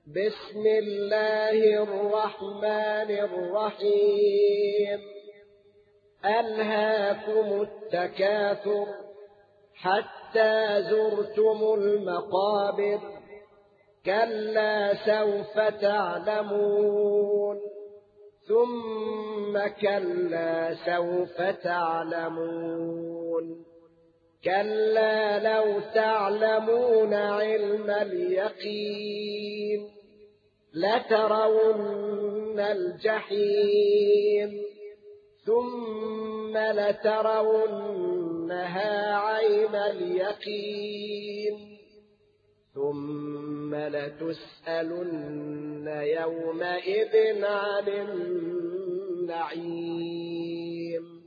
بسم الله الرحمن الرحيم ألهاكم التكاثر حتى زرتم المقابر كلا سوف تعلمون ثم كلا سوف تعلمون كلا لو تعلمون علم اليقين لترون الجحيم ثم لترونها عين اليقين ثم لتسألن يومئذ عن النعيم